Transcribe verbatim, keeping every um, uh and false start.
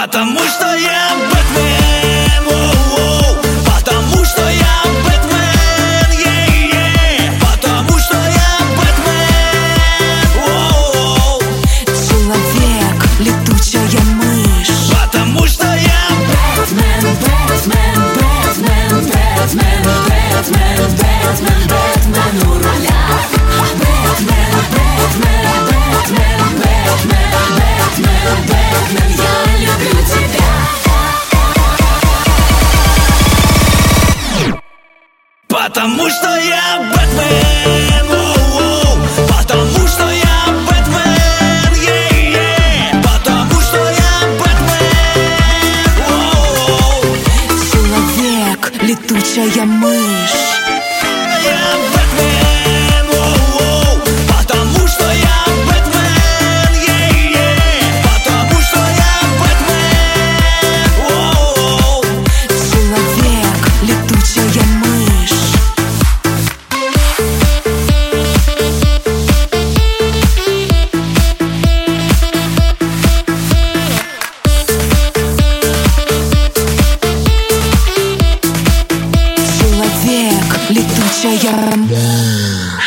Потому что я Бэтмен, оу-оу. Потому что я Бэтмен, е-е. Потому что я Бэтмен, оу-оу. Человек, летучая мышь. Потому что я Бэтмен, Бэтмен, Бэтмен, Бэтмен, Бэтмен, Бэтмен, Бэтмен у руля. Бэтмен, Бэтмен, Бэтмен, Бэтмен, Бэтмен, Бэтмен, я люблю тебя. Потому что я Бэтмен, оу-оу. Потому что я Бэтмен, е-е. Потому что я Бэтмен, оу-оу. Человек, летучая мышь. Я Бэтмен, оу-оу. Потому что я Бэтмен, е-е. Потому что я Бэтмен, оу-оу. Человек, летучая мышь. Человек, летучая мышь.